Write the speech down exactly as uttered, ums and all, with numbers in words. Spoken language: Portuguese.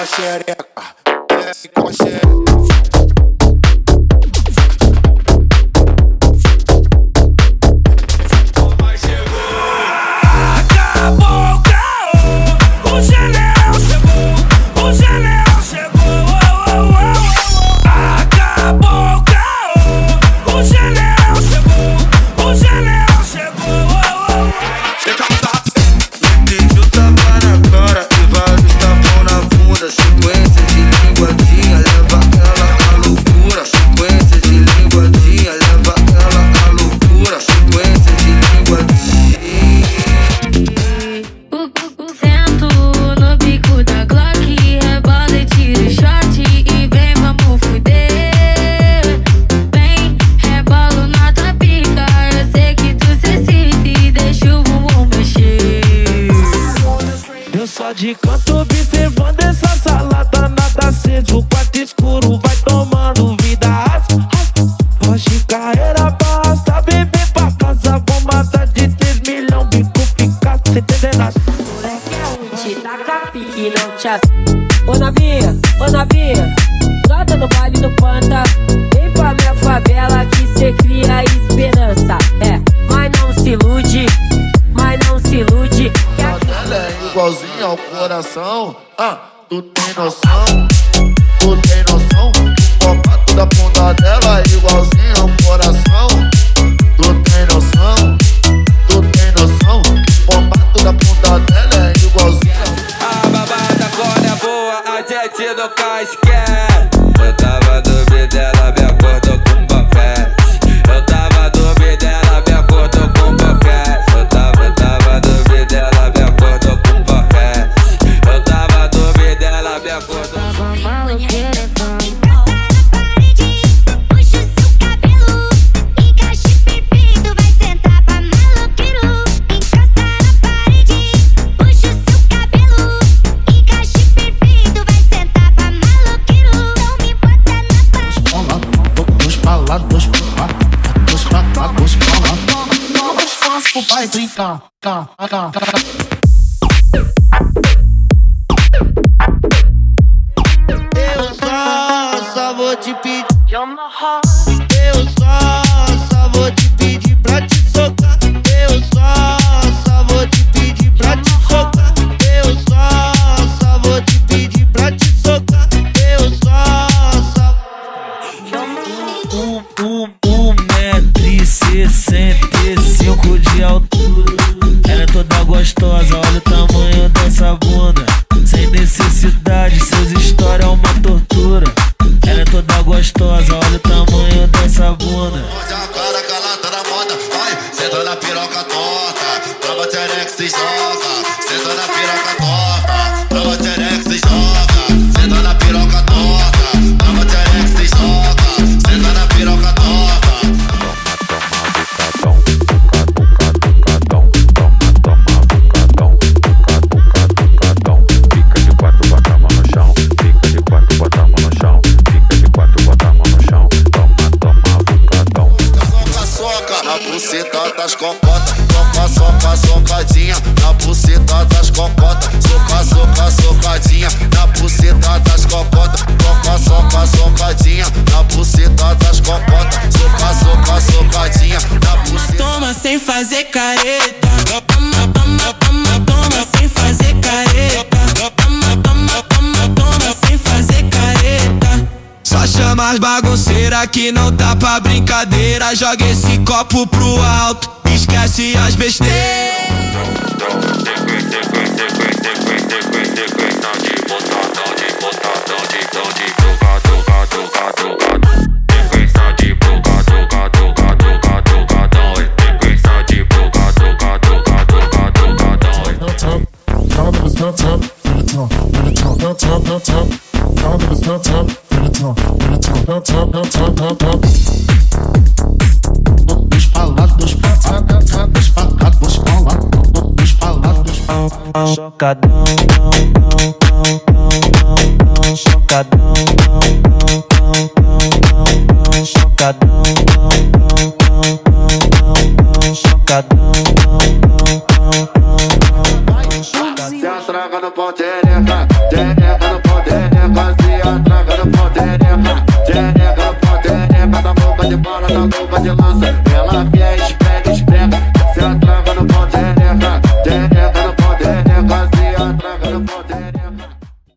xereca, desce com a xereca. De canto observando essa salada, nada aceso, o quarto escuro vai tomando vida. Hoje carreira basta, beber pra casa, vou matar de três milhão, bico ficar sem entender nada. Moleque é um te taca pique, não te ass... Ô novinha, ô novinha, brota no baile do Panta, vem pra minha favela que cê cria esperança. É, mas não se ilude, mas não se ilude. Ela é igualzinha ao coração, ah, tu tem noção, tu tem noção. O formato da bunda dela é igualzinha ao coração, tu tem noção, tu tem noção. O formato da bunda dela é igualzinha. A babada agora é boa, a gente do casquete. Eu tava duvidando dela, me acordou com papete. Eu tava duvidando dela, me acordou com papete. Eu tava, eu tava duvidando dela, me acordou com papete. Eu tava duvidando dela, me acordou com papete. Vai brincar, cá, cá, cá. Eu só, só vou te pedir. Eu só, só vou te pedir pra te socar. Eu só, só vou te pedir pra te socar. Eu só, só vou te pedir pra te socar. Eu só, só. Um, um, um metro e sessenta e cinco de altura. Ela é toda gostosa, olha o tamanho dessa bunda. Sem necessidade, seus stories é uma tortura. Ela é toda gostosa, olha o tamanho dessa bunda. Hoje a cara que ela tá na moda, vai, senta na piroca torta, trava terex e joga. Senta na piroca torta, trava terex e joga. Senta na piroca torta, trava terex e joga. Senta na piroca torta. Fica de quatro, bota a mão no chão. Fica de quatro, bota a mão no chão. Fica de quatro, bota a mão no chão. Toma, toma, bucadão. Soca, soca, na buceta das cocotas. Soca, soca, socadinha, na buceta das cocotas. Soca, soca, socadinha, na buceta das cocotas. Soca, soca, socadinha, na buceta das cocotas. Soca, soca, socadinha, na buceta. Toma sem fazer careta. Toma, toma, toma, toma sem fazer careta. Toma, toma, toma, toma sem fazer careta. Só chama as bagunceiras que não tá pra brincadeira. Joga esse copo pro alto, esquece as besteiras. Sequência de botadão, de botadão, de dão, de droga, droga, droga, droga. Sequência de droga, droga, droga, droga, drogadão. Sequência de droga, droga, droga, droga, drogadão. Dos palados, dos palados, dos palados, dos palados. Chocadão, não, não, não, não, não, não, chocadão, não, não, não, não, não, não, chocadão, não, não, não, não, não, chocadão, não, não, não, não, não, chocadão. Se atraga no ponteiro. teneca, teneca no pau, teneca, se atraca no pau, teneca.